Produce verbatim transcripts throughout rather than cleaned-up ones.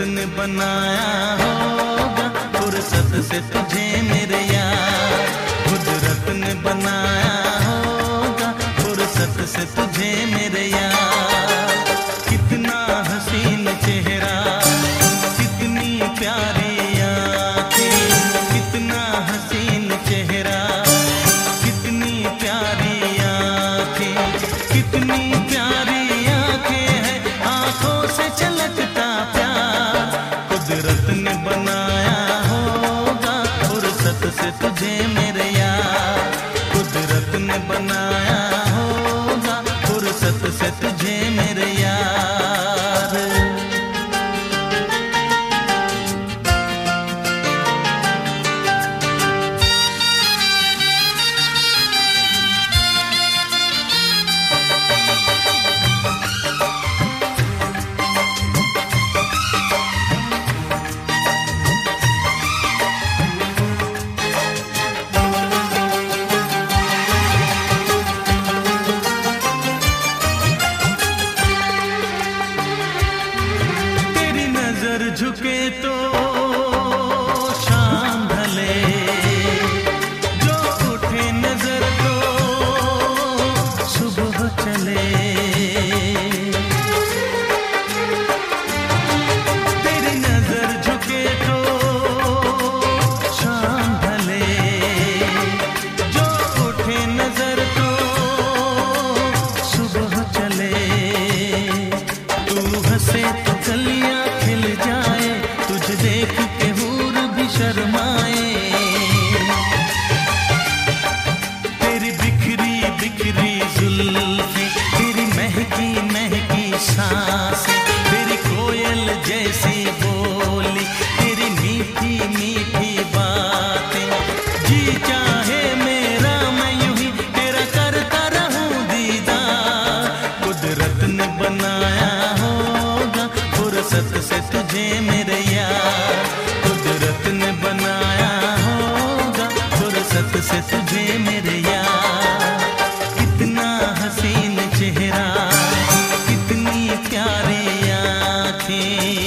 ने बनाया होगा फुर्सत से तुझे मेरे यार, कुदरत ने बनाया होगा फुर्सत से तुझे मेरे यार। कितना हसीन चेहरा, कितनी प्यारी आँखें, कितना हसीन चेहरा, कितनी प्यारी आँखें, कितनी प्यारी आँखें हैं, आँखों से छलकता प्यार। कुदरत ने बनाया होगा फुर्सत से तुझे मेरे यार, कुदरत ने बनाया होगा फुर्सत से तुझे मेरे यार। झुके तो शाम ढले, जो उठे नजर तो सुबह चले। तेरी नजर झुके तो शाम ढले, जो उठे नजर तो सुबह चले। तू हंसे तो गलियां खिल जाए, तुझे देख के हूर भी शर्माए। तेरी बिखरी बिखरी जुल्फें, तेरी महकी महकी सांसें, तेरी कोयल जैसी बोली, तेरी मीठी मीठी बातें। जी चाहे मेरा मैं यूं ही तेरा करता रहूं दीदार। कुदरत ने बनाया होगा फुर्सत से तुझे मेरे यार, कुदरत ने बनाया होगा फुर्सत से तुझे मेरे यार। कितना हसीन चेहरा, कितनी प्यारी आँखें।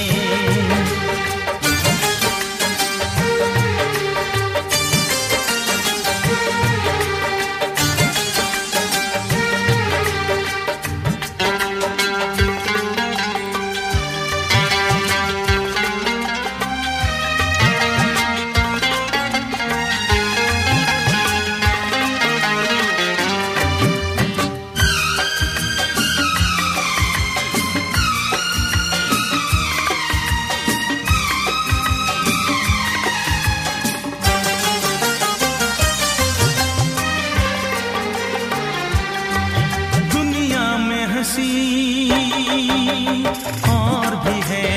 हंसी और भी है,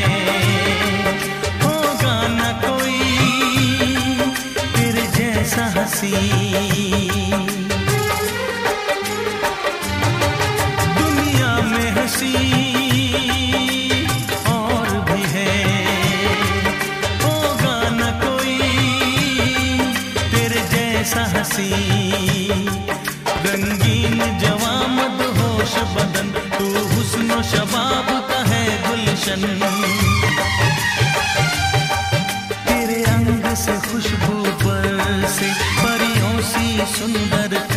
होगा न कोई तेरे जैसा हंसी। दुनिया में हंसी और भी है, होगा न कोई तेरे जैसा हंसी। रंगीन जवां मदहोश बदन, तू हुस्न शबाब का है गुलशन। तेरे अंग से खुशबू बरसे, परियों सी सुंदर